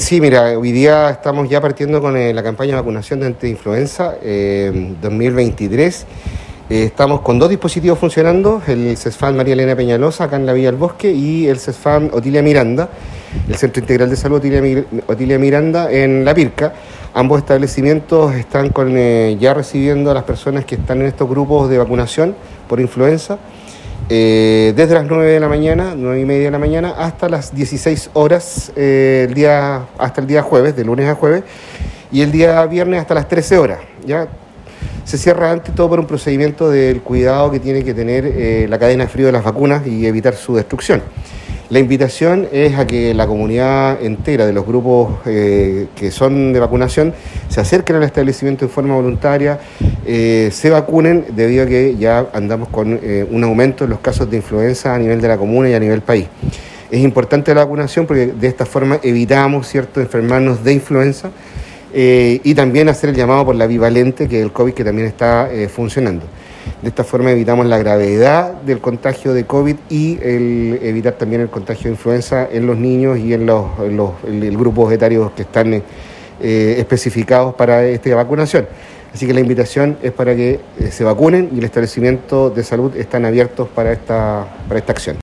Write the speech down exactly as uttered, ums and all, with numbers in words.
sí, mira, hoy día estamos ya partiendo con eh, la campaña de vacunación de antiinfluenza eh, dos mil veintitrés. Eh, estamos con dos dispositivos funcionando, el CESFAM María Elena Peñalosa, acá en la Villa del Bosque, y el CESFAM Otilia Miranda, el Centro Integral de Salud Otilia, Mir Otilia Miranda, en La Pirca. Ambos establecimientos están con, eh, ya recibiendo a las personas que están en estos grupos de vacunación por influenza, eh, desde las nueve de la mañana, nueve y media de la mañana, hasta las dieciséis horas, eh, el día, hasta el día jueves, de lunes a jueves, y el día viernes hasta las trece horas, ¿ya? Se cierra antes todo por un procedimiento del cuidado que tiene que tener eh, la cadena de frío de las vacunas y evitar su destrucción. La invitación es a que la comunidad entera de los grupos eh, que son de vacunación se acerquen al establecimiento en forma voluntaria, eh, se vacunen, debido a que ya andamos con eh, un aumento en los casos de influenza a nivel de la comuna y a nivel país. Es importante la vacunación porque de esta forma evitamos, ¿cierto?, enfermarnos de influenza. Eh, y también hacer el llamado por la bivalente, que es el COVID, que también está eh, funcionando. De esta forma evitamos la gravedad del contagio de COVID y el, evitar también el contagio de influenza en los niños y en los, en los en el grupos etarios que están eh, especificados para esta vacunación. Así que la invitación es para que eh, se vacunen, y el establecimiento de salud están abiertos para esta, para esta acción.